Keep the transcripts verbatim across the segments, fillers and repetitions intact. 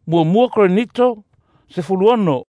Mua mua Korinito, se fuluono.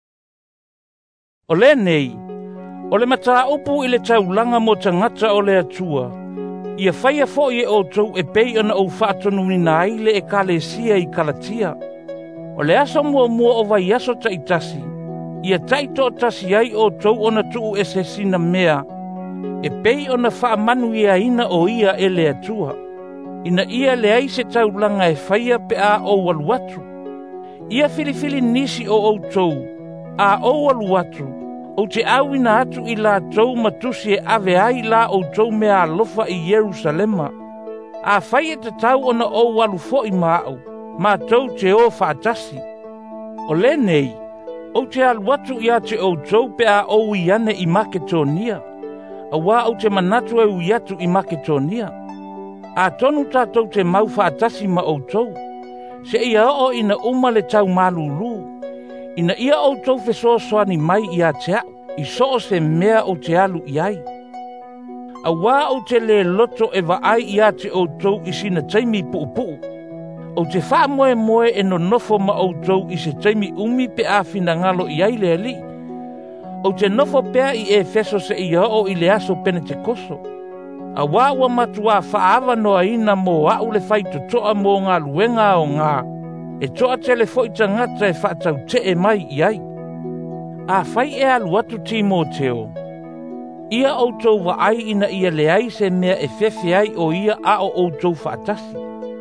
O le nei, o le mata upu i le taulanga mo tangata o le atua. Ia whaia fo i e o tau e pei ana o whaatonu ni nai le e kalesia i Kalatia. O le aso mua mua o vai aso ta itasi. Ia taito o tasi ai o tau ona tuu e se sina mea. E pei ona wha manu ia ina o ia e le atua. Ina ia le ai se taulanga e whaia pe a o waluatu. Ia filifili nisi o o tau. A o waluatu. O te awina atu i la tau matusi e ave ai la o tau mea alofa i Jerusalema. A whaia te tau ona o walu fo i maau. Ma tau te o whaatasi. O le nei. O te aluatu ia te o tau pe a o iane i Maketonia. A wā o te manatu e uiatu i Maketonia. A tonu tātou te mau whaatasi ma o tau. Se ia o ina uma le tau malulu. Ina ia o tau fesoa soani mai i a te au. I so se mea o te alu i ai. A wā o te le loto e wa ai i a te o tau i sina taimi puupuu. O te wha moe moe e no nofo ma o tau i se taimi umi pe a fina ngalo i ai le ali. O te nofo pea i e feso se i o i le aso pene te koso. A wā ua matua whaawa noa ina mo au le whai to toa mo ngā luenga o ngā. E toa telefo i tangata e whaatau te e mai i ai. A whai e alu atu Timoteo. Ia o tau wa ai ina ia le ai se mea e fefe ai o ia a o o tau whaatasi.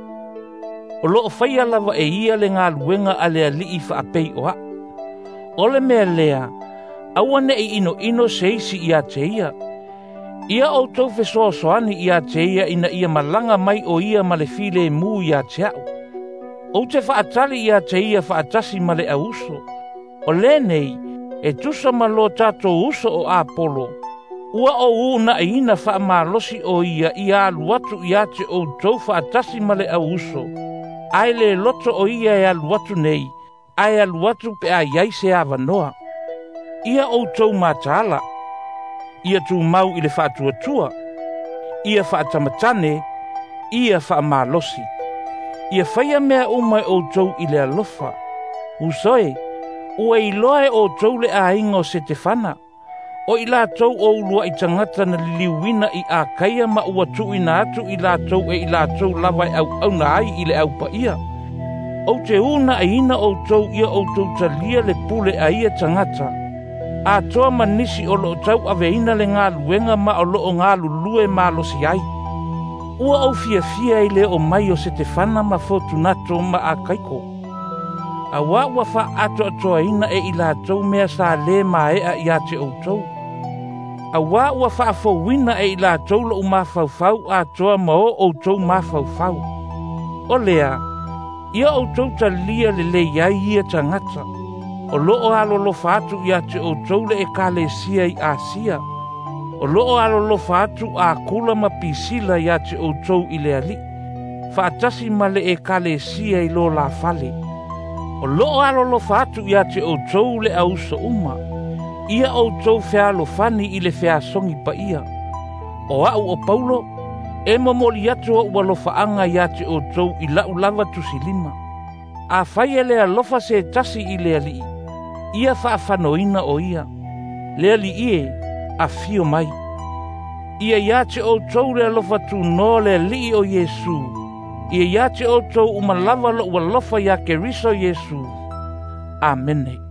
O loo whaia lava e ia le ngā luenga a lea li i whaapei o a. O le mea lea, awane i ino ino seisi i a te ia. Ia o tau fesoa soani i a te ia ina ia malanga mai o ia ma le file mu i a te au. O te whaatali i a te ia whaatasi ma le auso. O le nei, e tusa malo tato uso o Apolo. Ua o una e ina wha malosi o ia i a luatu i a te o tau whaatasi ma le auso. Ai le loto o ia e aluatu nei, ai aluatu pe a iai se awanoa. Ia o tau matala, ia tu mau i le whaatuatua, ia whaatamatane, ia whaamalosi. Ia whaia mea umai o tau i le alofa. Usoe, ua i loe o tau le a ingo se te whana. O i la tau o ulua i tangata na liliwina i a kaia ma ua tu ina atu i la tau e i la tau lawai au au na ai i le au pa ia. O te una a ina o tau ia o tau talia le pule a ia tangata. A toa manisi o loo tau ave ina le ngā luenga ma o loo ngā lulue ma lo si ai. Ua au fia fia i le o mai o se te whana ma fotunato ma a kaiko. A wā ua wha ato atoa ina e i la tau mea sa le ma ea i a te o tau. A wā ua wha fo wina e i la tau lo ma fau fau a toa ma o o tau ma fau fau. O lea, ia o tau ta lia le le iai ia tangata. O loo alo lo fatu i a te o tau le e kale sia i Asia. O loo alo lo fatu a kula ma pisila i a te o tau i le ali. Whaatasi ma le e kale sia i lo la fale. O loo alo lo fatu i a te o tau le ausa uma. Ia o tau fea lo fani i le fea songi pa ia. O au o Paulo, e mamoli atu o ua lo faanga i a te o tau i lau lava tusilima. A whaia lea lofa se tasi i lea li. Ia wha whanoina o ia. Lea li ie, a fio mai. Ia ia te o tau lea lofa tu no lea li o Yesu. Ia ia te o tau umalava lo ua lofa ia ke riso Yesu. Amen.